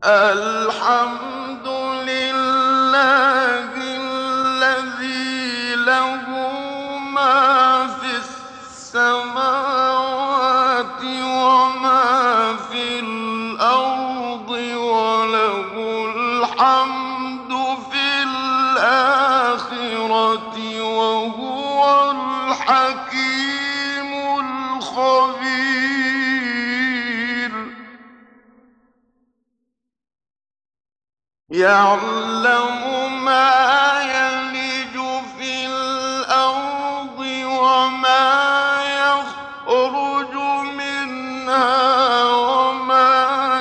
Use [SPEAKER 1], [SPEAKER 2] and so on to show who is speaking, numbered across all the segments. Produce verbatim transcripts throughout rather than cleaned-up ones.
[SPEAKER 1] الحمد لله الذي له ما في السماوات وما في الأرض وله الحمد في الآخرة وهو الحكيم الخبير. يعلم ما يلج في الأرض وما يخرج منها وما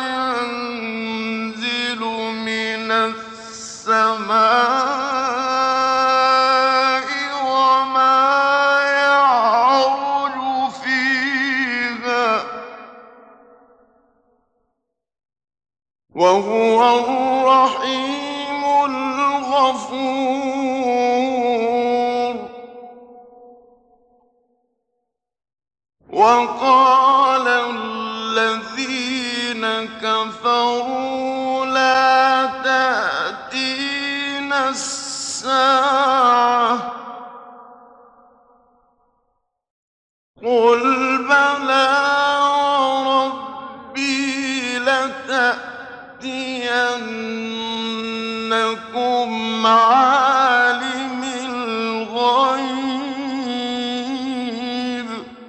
[SPEAKER 1] ينزل من السماء وما يعرج فيها وهو الرحيم الغفور. وقال الذين كفروا لا تأتينا الساعة قل بلى وربي لتأتينكم عالم الغيب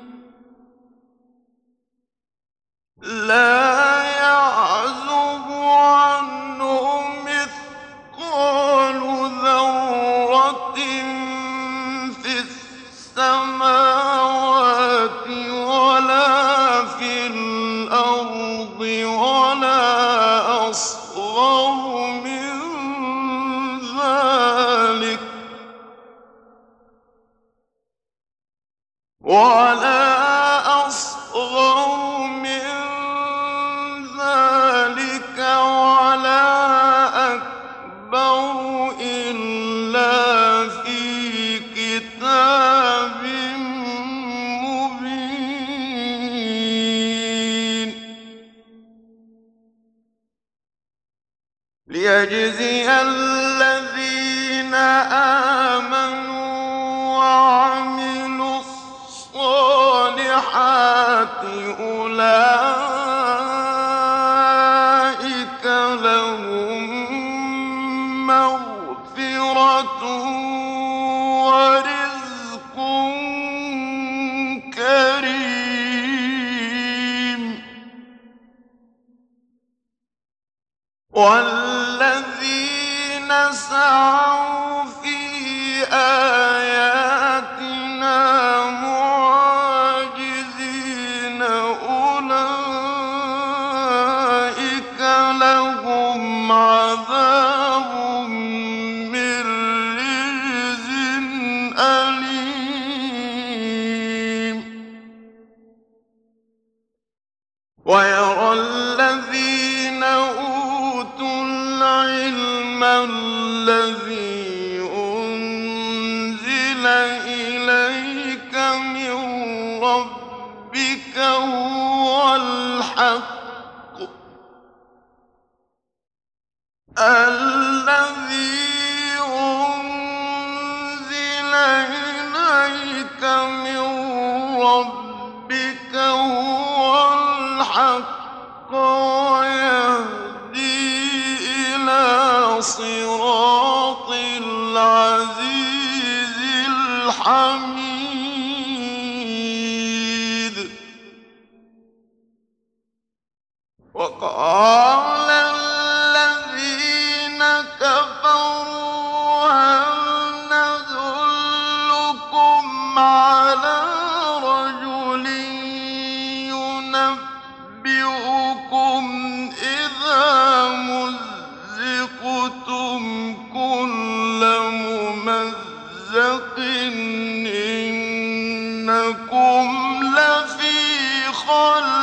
[SPEAKER 1] لا يعزب عنه مثقال ذرة في السماوات ولا في الأرض ولا أصغر من ذلك ولا أصغر من ذلك ولا أكبر إلا في كتاب مبين ليجزي الذين آمنوا وعملوا الصالحات أولئك لهم مغفرة ورزق كريم. والذين سعوا في آياتنا معاجزين أولئك لهم عذاب من رجز أليم. ويرى الذين أوتوا العلم الذي أنزل إليك من ربك هو الحق الذي أنزل إليك من ربك هو الحق ويهدي إلى صراط العزيز الحميد. وقال الذين كفروا هل ندلكم على رجل ينبئكم إذا مزقتم كل ممزق إنكم لفي خلق